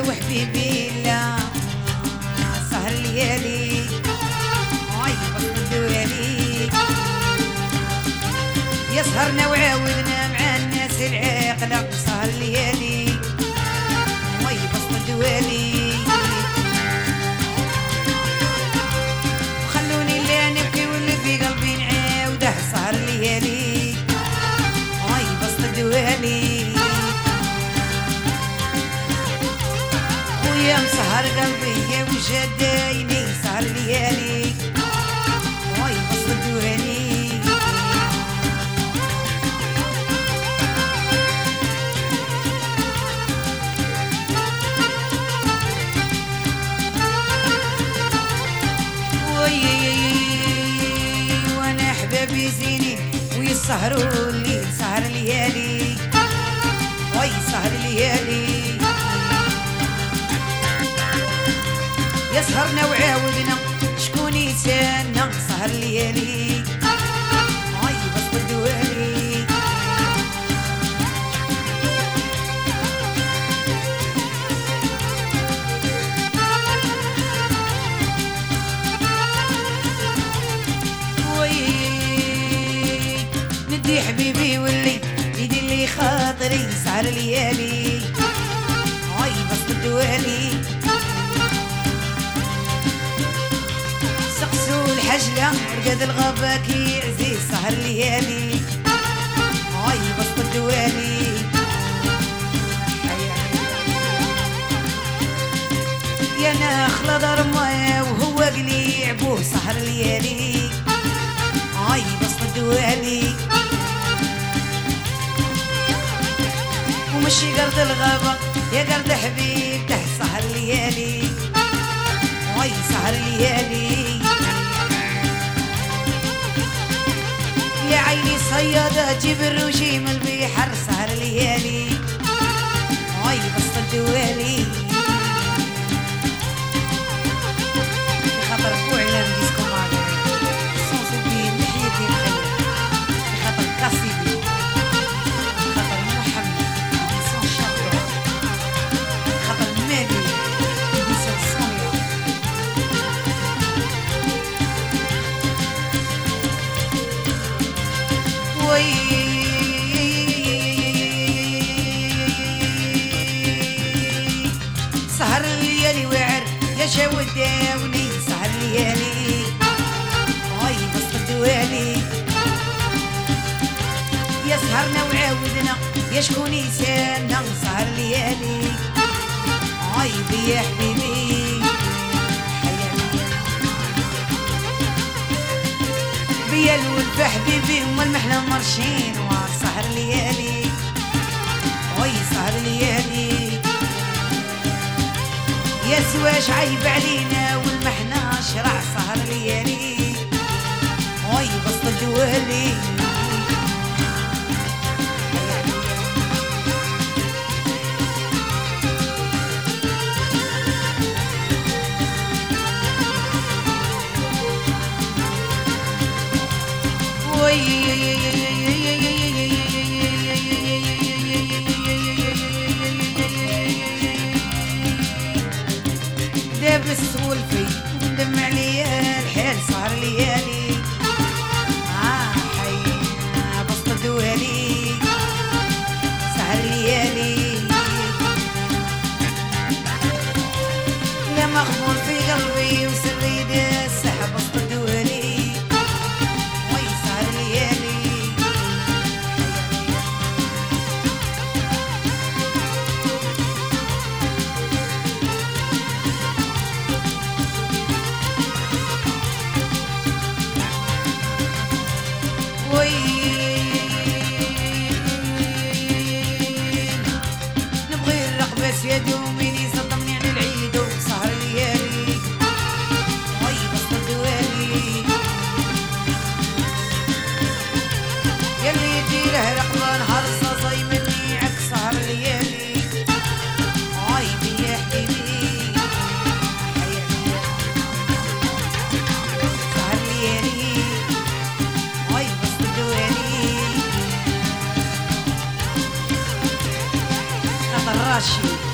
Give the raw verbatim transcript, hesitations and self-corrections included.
وحبيبي لا سهر ليالي هاي بطل دوالي يسهرنا وعاودنا مع الناس العاقلة سهر ليالي هاي بطل دوالي خلوني لا نبكي واللي في قلبي نعاوده سهر ليالي هاي بطل دوالي يا مسهر قلبي يا وجدايني سهر ليالي واي بصل دواني وي وانا احبابي زينين ويسهروا الليل سهر ليالي واي سهر ليالي يسهرنا وعاودنا شكون يسالنا سهر ليالي هاي بصل دوالي وي ندي حبيبي واللي يدير لي خاطري سهر ليالي هاي بصل دوالي الحجلة رقد الغابة كي عزيز سهر ليالي هاي بسط الدوالي يا نخلة ضرمة وهو قليع بوه سهر ليالي هاي بسط الدوالي ومشي قرد الغابة يا قرد حبيبته سهر ليالي هاي سهر ليالي يا عيني صيادة جيب الروشي من البحر سهر ليالي هاي بسط الدوالي بخاطر فوعي لا نديسكم معايا صوصو بين نحيتي نخلي بخاطر قصيدي بخاطر محمد بيسون شاطر بخاطر مالي بيسون صونيا سهر الليالي وعر يا شاود داوني سهر الليالي هاي بسط الدوالي يا سهرنا وعاودنا يا شكون يسالنا سهر الليالي هاي بيا حبيبي بيا الولف حبيبي وما المحلى مرشين وسهر ليالي وي سهر ليالي يا سواش عيب علينا والمحنة شرع سهر ليالي وي بسط الدوالي دابس سولفي وندم عليا الحال سهر ليالي اه حي بسط الدوالي سهر ليالي لا مغمور في قلبي وسري داس بسط الدوالي وي سهر ليالي نبغي الرقبة يدو من يصدمني عن العيد وسهر ليالي وي بسط الدوالي يلي يديره رقبة نهار الصاصي مني عكس سهر ليالي هاي بيا حبيبي سهر ليالي هاي بسط الدوالي الراشي